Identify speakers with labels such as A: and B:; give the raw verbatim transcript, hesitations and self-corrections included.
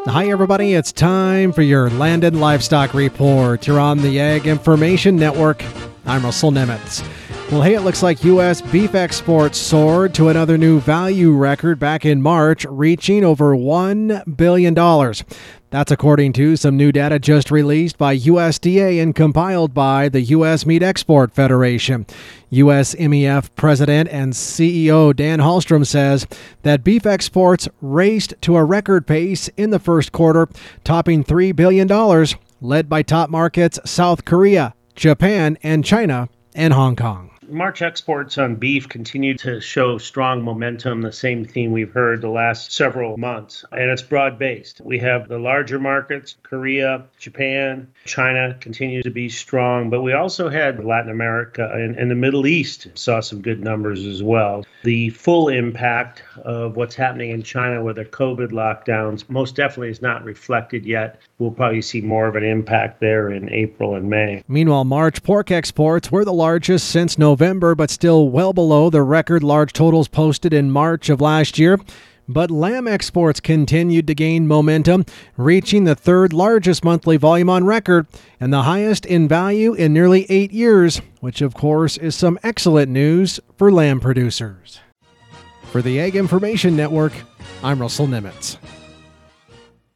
A: Hi, everybody. It's time for your Landed Livestock Report. You're on the Ag Information Network. I'm Russell Nemitz. Well, hey, it looks like U S beef exports soared to another new value record back in March, reaching over one billion dollars. That's according to some new data just released by U S D A and compiled by the U S Meat Export Federation. U S M E F President and C E O Dan Hallstrom says that beef exports raced to a record pace in the first quarter, topping three billion dollars, led by top markets South Korea, Japan, and China, and Hong Kong.
B: March exports on beef continue to show strong momentum, the same theme we've heard the last several months, and it's broad-based. We have the larger markets, Korea, Japan, China continue to be strong, but we also had Latin America and, and the Middle East saw some good numbers as well. The full impact of what's happening in China with their COVID lockdowns most definitely is not reflected yet. We'll probably see more of an impact there in April and May.
A: Meanwhile, March pork exports were the largest since November, but still well below the record large totals posted in March of last year. But lamb exports continued to gain momentum, reaching the third largest monthly volume on record and the highest in value in nearly eight years, which of course is some excellent news for lamb producers. For the Ag Information Network, I'm Russell Nemitz.